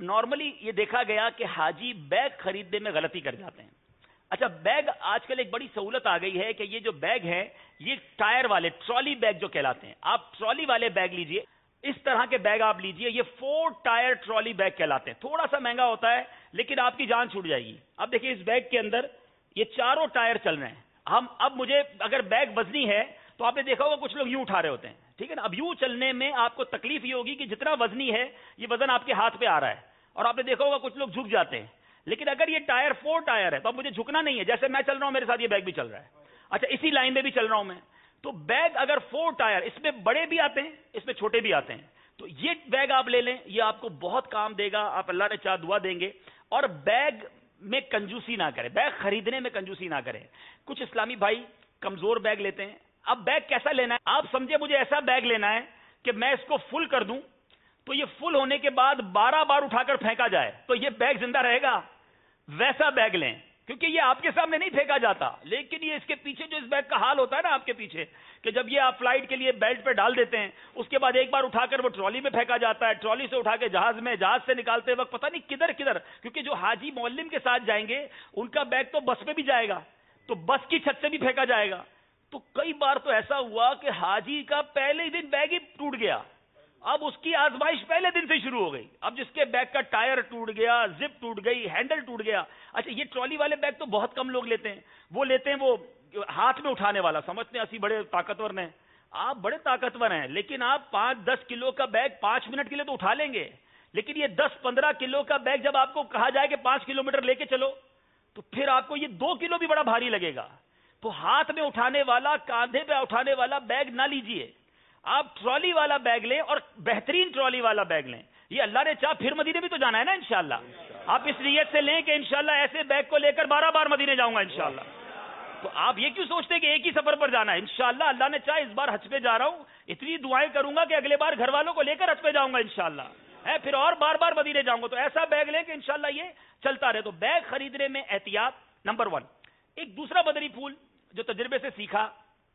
Normally یہ دیکھا گیا کہ حاجی بیگ خریدنے میں غلطی کر جاتے ہیں. اچھا بیگ آج کل ایک بڑی سہولت آ گئی ہے کہ یہ جو بیگ ہیں یہ ٹائر والے ٹرالی بیگ جو کہلاتے ہیں, آپ ٹرالی والے بیگ لیجئے, اس طرح کے بیگ آپ لیجئے, یہ 4 ٹائر ٹرالی بیگ کہلاتے ہیں. تھوڑا سا مہنگا ہوتا ہے لیکن آپ کی جان چھوٹ جائے گی. اب دیکھیں اس بیگ کے اندر یہ چاروں ٹائر چل رہے ہیں. اب مجھے اگر بیگ وزنی ہے تو آپ نے دیکھا ہوگا کچھ لوگ یوں اٹھا رہے ہوتے ہیں, ٹھیک ہے نا. اب یوں چلنے میں آپ کو تکلیف یہ ہوگی کہ جتنا وزنی ہے یہ وزن آپ کے ہاتھ پہ آ رہا ہے, اور آپ نے دیکھا ہوگا کچھ لوگ جھک جاتے ہیں. لیکن اگر یہ ٹائر 4 ٹائر ہے تو اب مجھے جھکنا نہیں ہے, جیسے میں چل رہا ہوں میرے ساتھ یہ بیگ بھی چل رہا ہے. اچھا اسی لائن میں بھی چل رہا ہوں میں, تو بیگ اگر 4 ٹائر, اس میں بڑے بھی آتے ہیں اس میں چھوٹے بھی آتے ہیں, تو یہ بیگ آپ لے لیں, یہ آپ کو بہت کام دے گا. آپ اللہ نے چاہ دعا دیں گے. اور بیگ میں کنجوسی نہ کریں, بیگ خریدنے میں کنجوسی نہ کریں. کچھ اسلامی بھائی کمزور بیگ لیتے ہیں. اب بیگ کیسا لینا ہے, آپ سمجھے مجھے ایسا بیگ لینا ہے کہ میں اس کو فل کر دوں تو یہ فل ہونے کے بعد 12 بار اٹھا کر پھینکا جائے تو یہ بیگ زندہ رہے گا. ویسا بیگ لیں, کیونکہ یہ آپ کے سامنے نہیں پھینکا جاتا, لیکن یہ اس کے پیچھے جو اس بیگ کا حال ہوتا ہے نا آپ کے پیچھے, کہ جب یہ آپ فلائٹ کے لیے بیلٹ پہ ڈال دیتے ہیں اس کے بعد ایک بار اٹھا کر وہ ٹرالی میں پھینکا جاتا ہے, ٹرالی سے اٹھا کے جہاز میں, جہاز سے نکالتے وقت پتہ نہیں کدھر کدھر, کیونکہ جو حاجی معلم کے ساتھ جائیں گے ان کا بیگ تو بس پہ بھی جائے گا تو بس کی چھت سے بھی پھینکا جائے گا. تو کئی بار تو ایسا ہوا کہ حاجی کا پہلے ہی دن بیگ ہی ٹوٹ گیا. اب اس کی آزمائش پہلے دن سے شروع ہو گئی. اب جس کے بیگ کا ٹائر ٹوٹ گیا, زپ ٹوٹ گئی, ہینڈل ٹوٹ گیا. اچھا یہ ٹرالی والے بیگ تو بہت کم لوگ لیتے ہیں, وہ لیتے ہیں وہ ہاتھ میں اٹھانے والا, سمجھتے ہیں اسی بڑے طاقتور ہیں. آپ بڑے طاقتور ہیں لیکن آپ 5-10 کلو کا بیگ 5 منٹ کے لیے تو اٹھا لیں گے, لیکن یہ 10-15 کلو کا بیگ جب آپ کو کہا جائے کہ 5 کلومیٹر لے کے چلو تو پھر آپ کو یہ 2 کلو بھی بڑا بھاری لگے گا. تو ہاتھ میں اٹھانے والا, کاندھے پہ اٹھانے والا بیگ نہ لیجئے, آپ ٹرالی والا بیگ لیں, اور بہترین ٹرالی والا بیگ لیں. یہ اللہ نے چاہ پھر مدینے بھی تو جانا ہے نا انشاءاللہ. آپ اس نیت سے لیں کہ انشاءاللہ ایسے بیگ کو لے کر 12 بار مدینے جاؤں گا انشاءاللہ. تو آپ یہ کیوں سوچتے ہیں کہ ایک ہی سفر پر جانا ہے؟ انشاءاللہ اللہ نے چاہ اس بار حج پہ جا رہا ہوں, اتنی دعائیں کروں گا کہ اگلے بار گھر والوں کو لے کر حج پہ جاؤں گا انشاءاللہ, پھر اور بار بار مدینے جاؤں گا. تو ایسا بیگ لیں کہ انشاءاللہ یہ چلتا رہے. تو بیگ خریدنے میں احتیاط نمبر 1. ایک دوسرا مدنی پھول جو تجربے سے سیکھا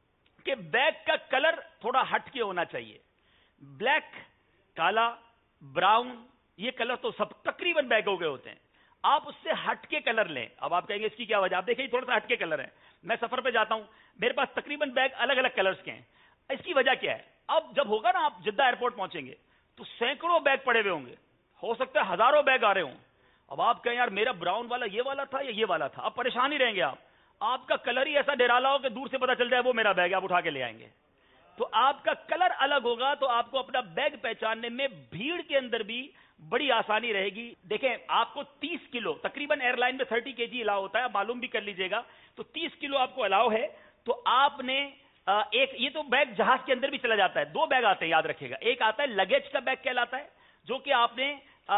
کہ بیگ کا کلر تھوڑا ہٹ کے ہونا چاہیے. بلیک, کالا, براؤن, یہ کلر تو سب تقریباً بیگوں کے ہوتے ہیں. آپ اس سے ہٹ کے کلر لیں. اب آپ کہیں گے اس کی کیا وجہ, آپ دیکھیں تھوڑا سا ہٹ کے کلر ہے. میں سفر پہ جاتا ہوں, میرے پاس تقریباً بیگ الگ الگ کلرز کے ہیں. اس کی وجہ کیا ہے, اب جب ہوگا نا آپ جدہ ایئرپورٹ پہنچیں گے تو سینکڑوں بیگ پڑے ہوئے ہوں گے, ہو سکتا ہے ہزاروں بیگ آ رہے ہوں. اب آپ کہیں یار میرا براؤن والا یہ والا تھا یا یہ والا تھا, اب پریشان ہی رہیں گے. آپ کا کلر ہی ایسا ڈرالا ہو کہ دور سے پتا چل جائے وہ میرا بیگ ہے, آپ اٹھا کے لے آئیں گے. تو آپ کا کلر الگ ہوگا تو آپ کو اپنا بیگ پہچاننے میں بھیڑ کے اندر بھی بڑی آسانی رہے گی. دیکھیں آپ کو 30 کلو تقریباً ایئر لائن میں 30 kg الاؤ ہوتا ہے, آپ معلوم بھی کر لیجئے گا. تو 30 کلو آپ کو الاؤ ہے. تو آپ نے ایک, یہ تو بیگ جہاز کے اندر بھی چلا جاتا ہے, 2 بیگ آتے ہیں یاد رکھیے گا. ایک آتا ہے لگیج کا بیگ کہلاتا ہے جو کہ آپ نے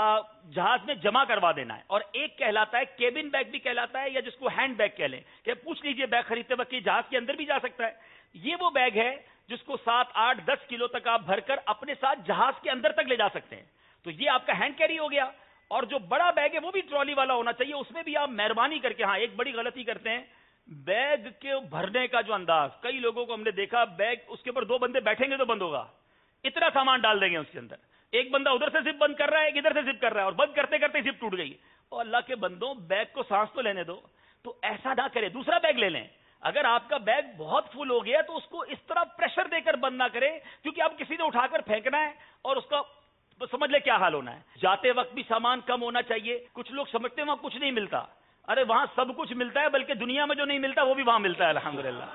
جہاز میں جمع کروا دینا ہے, اور ایک کہلاتا ہے کیبن بیگ بھی کہلاتا ہے, یا جس کو ہینڈ بیگ کہہ لیں, کہ پوچھ لیجئے بیگ خریدتے وقت جہاز کے اندر بھی جا سکتا ہے. یہ وہ بیگ ہے جس کو 7-8-10 کلو تک آپ بھر کر اپنے ساتھ جہاز کے اندر تک لے جا سکتے ہیں. تو یہ آپ کا ہینڈ کیری ہو گیا. اور جو بڑا بیگ ہے وہ بھی ٹرالی والا ہونا چاہیے. اس میں بھی آپ مہربانی کر کے, ہاں ایک بڑی غلطی کرتے ہیں, بیگ کے بھرنے کا جو انداز, کئی لوگوں کو ہم نے دیکھا بیگ اس کے اوپر 2 بندے بیٹھیں گے تو بند ہوگا, اتنا سامان ڈال دیں گے اس کے اندر. ایک بندہ ادھر سے زپ بند کر رہا ہے, ایک ادھر سے زپ کر رہا ہے, اور بند کرتے کرتے زپ ٹوٹ گئی. اور اللہ کے بندوں بیگ کو سانس تو لینے دو. تو ایسا نہ کرے, دوسرا بیگ لے لیں. اگر آپ کا بیگ بہت فل ہو گیا تو اس کو اس طرح پریشر دے کر بند نہ کرے, کیونکہ اب کسی نے اٹھا کر پھینکنا ہے اور اس کا سمجھ لے کیا حال ہونا ہے. جاتے وقت بھی سامان کم ہونا چاہیے. کچھ لوگ سمجھتے ہیں وہاں کچھ نہیں ملتا, ارے وہاں سب کچھ ملتا ہے, بلکہ دنیا میں جو نہیں ملتا وہ بھی وہاں ملتا ہے الحمدللہ.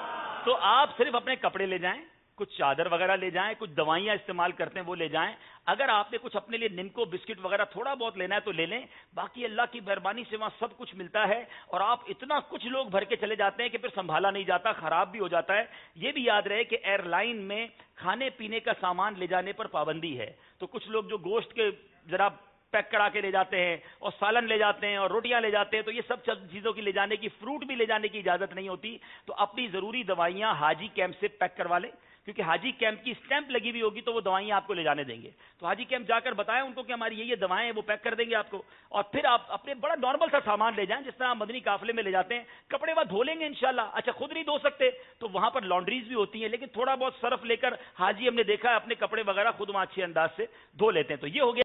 تو آپ صرف اپنے کپڑے لے جائیں, کچھ چادر وغیرہ لے جائیں, کچھ دوائیاں استعمال کرتے ہیں وہ لے جائیں. اگر آپ نے کچھ اپنے لیے نمکو بسکٹ وغیرہ تھوڑا بہت لینا ہے تو لے لیں. باقی اللہ کی مہربانی سے وہاں سب کچھ ملتا ہے, اور آپ اتنا کچھ لوگ بھر کے چلے جاتے ہیں کہ پھر سنبھالا نہیں جاتا, خراب بھی ہو جاتا ہے. یہ بھی یاد رہے کہ ایئر لائن میں کھانے پینے کا سامان لے جانے پر پابندی ہے. تو کچھ لوگ جو گوشت کے ذرا پیک کرا کے لے جاتے ہیں, اور سالن لے جاتے ہیں, اور روٹیاں لے جاتے ہیں, تو یہ سب چیزوں کی لے جانے کی, فروٹ بھی لے جانے کی اجازت نہیں ہوتی. تو اپنی ضروری دوائیاں حاجی کیمپ سے پیک کروا لیں, کیونکہ حاجی کیمپ کی اسٹیمپ لگی ہوئی ہوگی تو وہ دوائیاں آپ کو لے جانے دیں گے. تو حاجی کیمپ جا کر بتائیں ان کو کہ ہماری یہ دوائیں ہیں, وہ پیک کر دیں گے آپ کو. اور پھر آپ اپنے بڑا نارمل سا سامان لے جائیں, جس طرح آپ مدنی قافلے میں لے جاتے ہیں. کپڑے وہاں دھو لیں گے انشاءاللہ. اچھا خود نہیں دھو سکتے تو وہاں پر لانڈریز بھی ہوتی ہیں, لیکن تھوڑا بہت سرف لے کر حاجی ہم نے دیکھا ہے اپنے کپڑے وغیرہ خود وہاں اچھے انداز سے دھو لیتے ہیں. تو یہ ہو گیا.